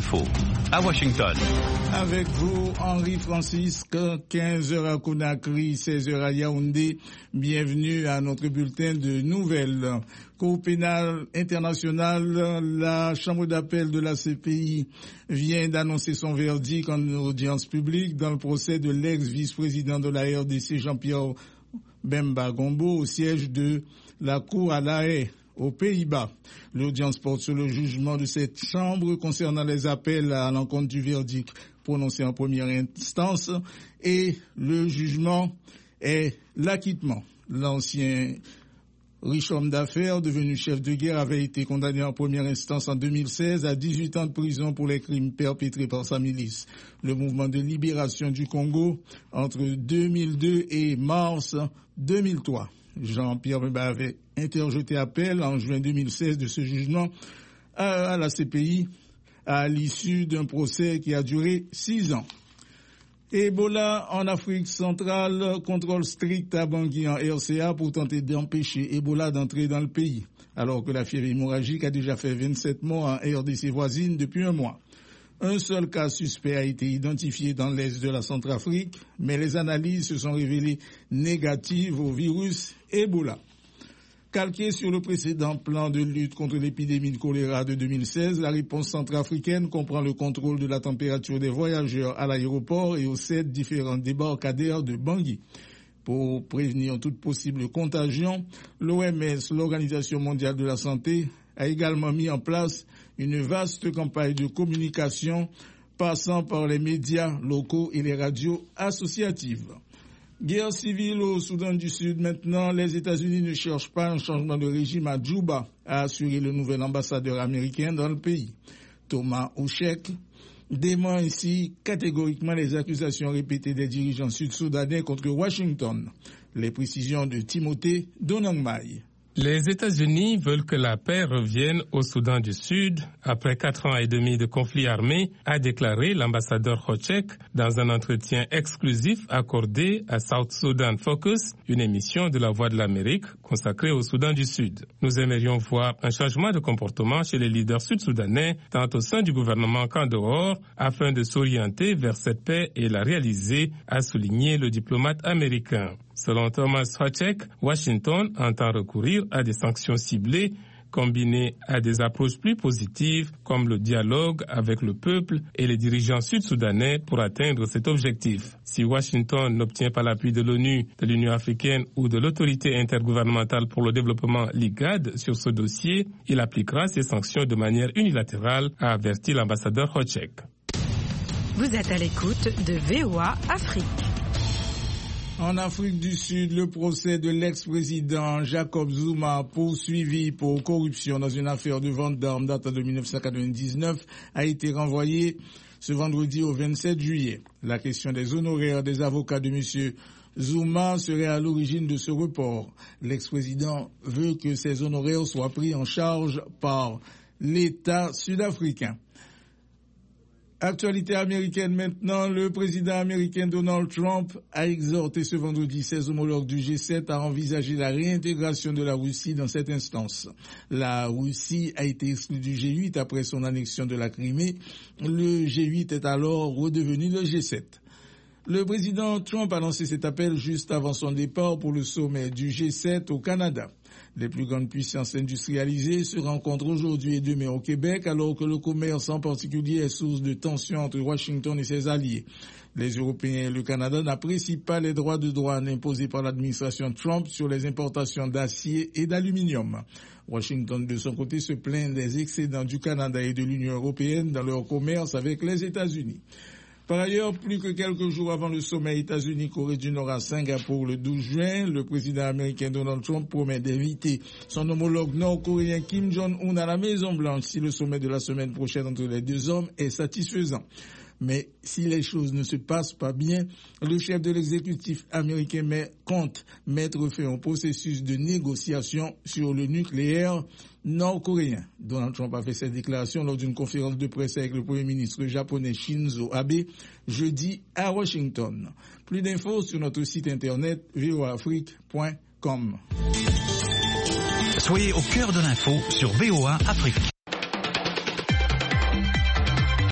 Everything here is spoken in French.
l'info, à Washington. Avec vous, Henri Francisque, 15h à Conakry, 16h à Yaoundé. Bienvenue à notre bulletin de nouvelles. Cour pénale internationale, la Chambre d'appel de la CPI vient d'annoncer son verdict en audience publique dans le procès de l'ex-vice-président de la RDC, Jean-Pierre Bemba Gombo, au siège de la Cour à La Haye, aux Pays-Bas. L'audience porte sur le jugement de cette chambre concernant les appels à l'encontre du verdict prononcé en première instance, et le jugement est l'acquittement. L'ancien riche homme d'affaires devenu chef de guerre avait été condamné en première instance en 2016 à 18 ans de prison pour les crimes perpétrés par sa milice. Le mouvement de libération du Congo entre 2002 et mars 2003. Jean-Pierre Bemba avait interjeté appel en juin 2016 de ce jugement à la CPI à l'issue d'un procès qui a duré 6 ans. Ebola en Afrique centrale, contrôle strict à Bangui en RCA pour tenter d'empêcher Ebola d'entrer dans le pays, alors que la fièvre hémorragique a déjà fait 27 morts en RDC voisine depuis un mois. Un seul cas suspect a été identifié dans l'est de la Centrafrique, mais les analyses se sont révélées négatives au virus Ebola. Calqué sur le précédent plan de lutte contre l'épidémie de choléra de 2016, la réponse centrafricaine comprend le contrôle de la température des voyageurs à l'aéroport et aux 7 différents débarcadères de Bangui. Pour prévenir toute possible contagion, l'OMS, l'Organisation mondiale de la santé, a également mis en place une vaste campagne de communication passant par les médias locaux et les radios associatives. Guerre civile au Soudan du Sud. Maintenant, les États-Unis ne cherchent pas un changement de régime à Djouba, a assuré le nouvel ambassadeur américain dans le pays. Thomas Ouchek dément ainsi catégoriquement les accusations répétées des dirigeants sud-soudanais contre Washington. Les précisions de Timothée Donangmai. Les États-Unis veulent que la paix revienne au Soudan du Sud après 4 ans et demi de conflit armé, a déclaré l'ambassadeur Hochek dans un entretien exclusif accordé à South Sudan Focus, une émission de la Voix de l'Amérique consacrée au Soudan du Sud. Nous aimerions voir un changement de comportement chez les leaders sud-soudanais, tant au sein du gouvernement qu'en dehors, afin de s'orienter vers cette paix et la réaliser, a souligné le diplomate américain. Selon Thomas Hochek, Washington entend recourir à des sanctions ciblées combinées à des approches plus positives comme le dialogue avec le peuple et les dirigeants sud-soudanais pour atteindre cet objectif. Si Washington n'obtient pas l'appui de l'ONU, de l'Union africaine ou de l'autorité intergouvernementale pour le développement l'IGAD sur ce dossier, il appliquera ces sanctions de manière unilatérale, a averti l'ambassadeur Hochek. Vous êtes à l'écoute de VOA Afrique. En Afrique du Sud, le procès de l'ex-président Jacob Zuma, poursuivi pour corruption dans une affaire de vente d'armes datant de 1999, a été renvoyé ce vendredi au 27 juillet. La question des honoraires des avocats de M. Zuma serait à l'origine de ce report. L'ex-président veut que ces honoraires soient pris en charge par l'État sud-africain. Actualité américaine maintenant, le président américain Donald Trump a exhorté ce vendredi ses homologues du G7 à envisager la réintégration de la Russie dans cette instance. La Russie a été exclue du G8 après son annexion de la Crimée. Le G8 est alors redevenu le G7. Le président Trump a lancé cet appel juste avant son départ pour le sommet du G7 au Canada. Les plus grandes puissances industrialisées se rencontrent aujourd'hui et demain au Québec, alors que le commerce en particulier est source de tensions entre Washington et ses alliés. Les Européens et le Canada n'apprécient pas les droits de douane imposés par l'administration Trump sur les importations d'acier et d'aluminium. Washington, de son côté, se plaint des excédents du Canada et de l'Union européenne dans leur commerce avec les États-Unis. Par ailleurs, plus que quelques jours avant le sommet États-Unis-Corée du Nord à Singapour le 12 juin, le président américain Donald Trump promet d'inviter son homologue nord-coréen Kim Jong-un à la Maison-Blanche si le sommet de la semaine prochaine entre les deux hommes est satisfaisant. Mais si les choses ne se passent pas bien, le chef de l'exécutif américain compte mettre fin au processus de négociation sur le nucléaire nord-coréen. Donald Trump a fait cette déclaration lors d'une conférence de presse avec le premier ministre japonais Shinzo Abe jeudi à Washington. Plus d'infos sur notre site internet voaafrique.com. Soyez au cœur de l'info sur VOA Afrique.